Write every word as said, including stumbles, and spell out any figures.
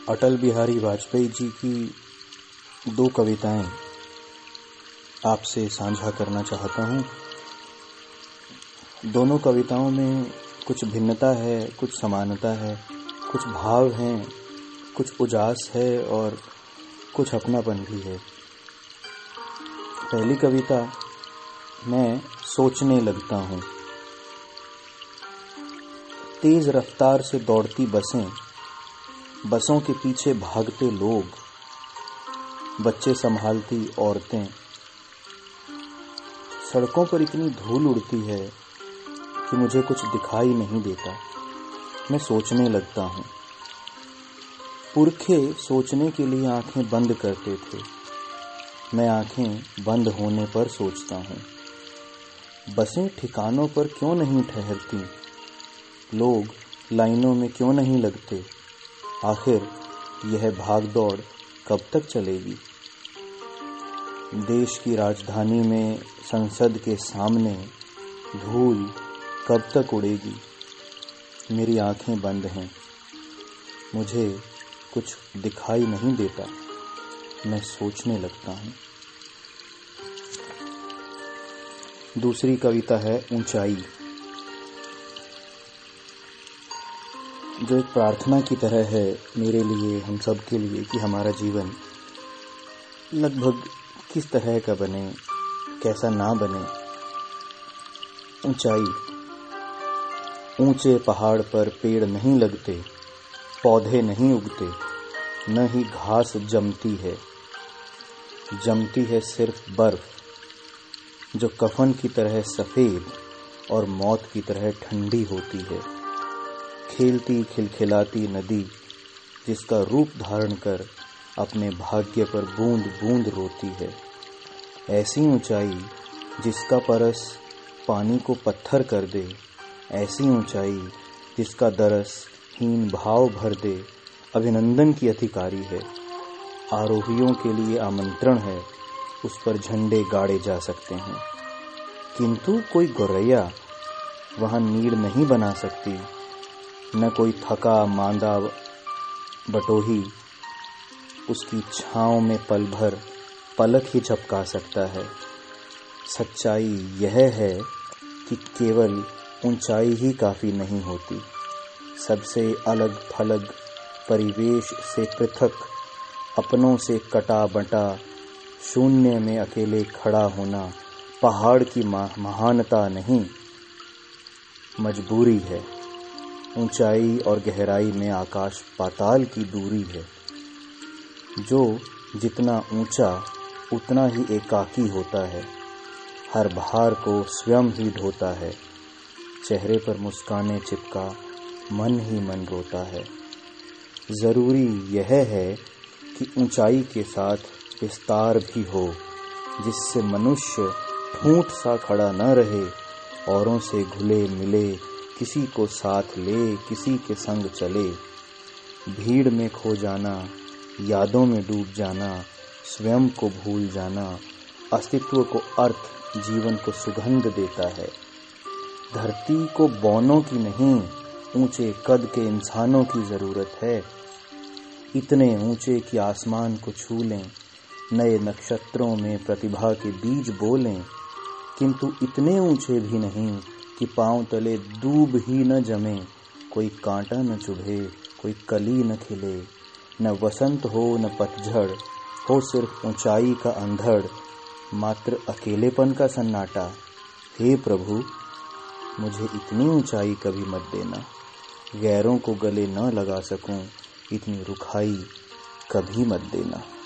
अटल बिहारी वाजपेयी जी की दो कविताएं आपसे साझा करना चाहता हूं। दोनों कविताओं में कुछ भिन्नता है, कुछ समानता है, कुछ भाव हैं, कुछ उजास है और कुछ अपनापन भी है। पहली कविता, मैं सोचने लगता हूं। तेज रफ्तार से दौड़ती बसें, बसों के पीछे भागते लोग, बच्चे संभालती औरतें, सड़कों पर इतनी धूल उड़ती है कि मुझे कुछ दिखाई नहीं देता। मैं सोचने लगता हूं। पुरखे सोचने के लिए आंखें बंद करते थे, मैं आंखें बंद होने पर सोचता हूं। बसें ठिकानों पर क्यों नहीं ठहरती, लोग लाइनों में क्यों नहीं लगते, आखिर यह भागदौड़ कब तक चलेगी। देश की राजधानी में संसद के सामने धूल कब तक उड़ेगी। मेरी आंखें बंद हैं, मुझे कुछ दिखाई नहीं देता। मैं सोचने लगता हूं। दूसरी कविता है ऊंचाई, जो एक प्रार्थना की तरह है मेरे लिए, हम सब के लिए, कि हमारा जीवन लगभग किस तरह का बने, कैसा ना बने। ऊंचाई, ऊंचे पहाड़ पर पेड़ नहीं लगते, पौधे नहीं उगते, न ही घास जमती है। जमती है सिर्फ बर्फ, जो कफन की तरह सफेद और मौत की तरह ठंडी होती है। खेलती खिलखिलाती नदी, जिसका रूप धारण कर अपने भाग्य पर बूंद बूंद रोती है। ऐसी ऊंचाई जिसका परस पानी को पत्थर कर दे, ऐसी ऊंचाई जिसका दरस हीन भाव भर दे, अभिनंदन की अधिकारी है। आरोहियों के लिए आमंत्रण है, उस पर झंडे गाड़े जा सकते हैं, किंतु कोई गौरैया वहां नीड़ नहीं बना सकती, न कोई थका मांदा बटोही उसकी छांव में पल भर पलक ही झपका सकता है। सच्चाई यह है कि केवल ऊंचाई ही काफी नहीं होती। सबसे अलग थलग, परिवेश से पृथक, अपनों से कटा बटा, शून्य में अकेले खड़ा होना पहाड़ की महानता नहीं, मजबूरी है। ऊंचाई और गहराई में आकाश पाताल की दूरी है। जो जितना ऊंचा उतना ही एकाकी होता है, हर भार को स्वयं ही ढोता है। चेहरे पर मुस्काने चिपका मन ही मन रोता है। जरूरी यह है कि ऊंचाई के साथ विस्तार भी हो, जिससे मनुष्य ठूंठ सा खड़ा न रहे, औरों से घुले मिले, किसी को साथ ले, किसी के संग चले। भीड़ में खो जाना, यादों में डूब जाना, स्वयं को भूल जाना, अस्तित्व को अर्थ, जीवन को सुगंध देता है। धरती को बौनों की नहीं, ऊंचे कद के इंसानों की जरूरत है। इतने ऊंचे कि आसमान को छू लें, नए नक्षत्रों में प्रतिभा के बीज बोलें, किंतु इतने ऊंचे भी नहीं कि पांव तले दूब ही न जमे, कोई कांटा न चुभे, कोई कली न खिले, न वसंत हो न पतझड़ हो, सिर्फ ऊंचाई का अंधड़, मात्र अकेलेपन का सन्नाटा। हे प्रभु, मुझे इतनी ऊंचाई कभी मत देना, गैरों को गले न लगा सकूं, इतनी रुखाई कभी मत देना।